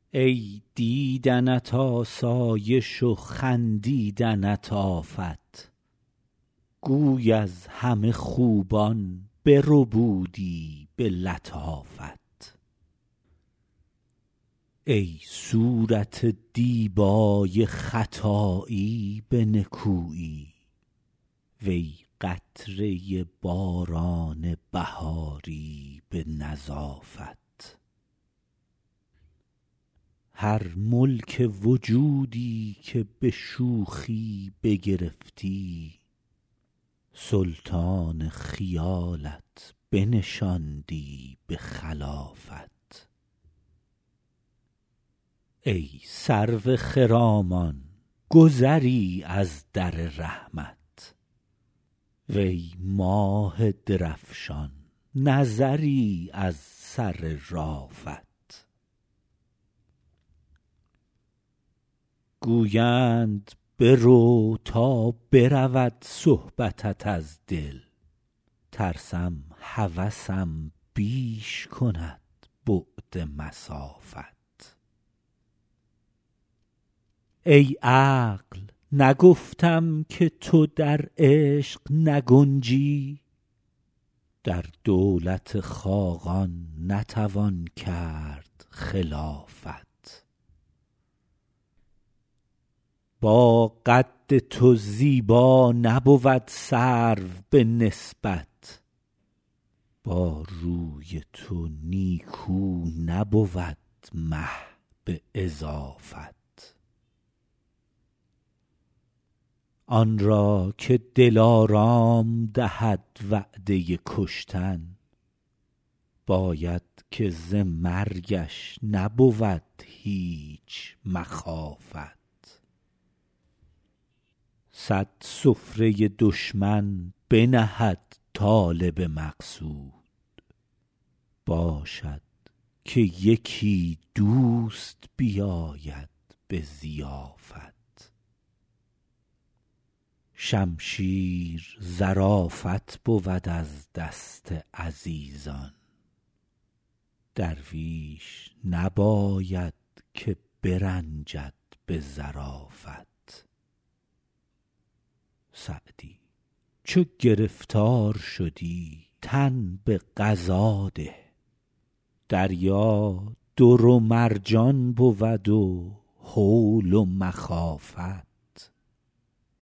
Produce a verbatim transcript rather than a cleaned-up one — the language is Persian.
ای دیدنت آسایش و خندیدنت آفت، گوی از همه خوبان بربودی به لطافت. ای صورت دیبای ختایی به نکویی، وی قطره باران بهاری به نظافت. هر ملک وجودی که به شوخی بگرفتی، سلطان خیالت بنشاندی به خلافت. ای سرو خرامان گذری از در رحمت، وی ماه درفشان نظری از سر رافت. گویند برو تا برود صحبتت از دل، ترسم هوسم بیش کند بعد مسافت. ای عقل نگفتم که تو در عشق نگنجی، در دولت خاقان نتوان کرد خلافت. با قد تو زیبا نبود سرو به نسبت، با روی تو نیکو نبود مه به اضافت. آن را که دلارام دهد وعده کشتن، باید که ز مرگش نبود هیچ مخافت. صد سفره دشمن بنهد طالب مقصود، باشد که یکی دوست بیاید به ضیافت. شمشیر ظرافت بود از دست عزیزان، درویش نباید که برنجد به ظرافت. سعدی چو گرفتار شدی تن به قضا ده، دریا در و مرجان بود و هول و مخافت.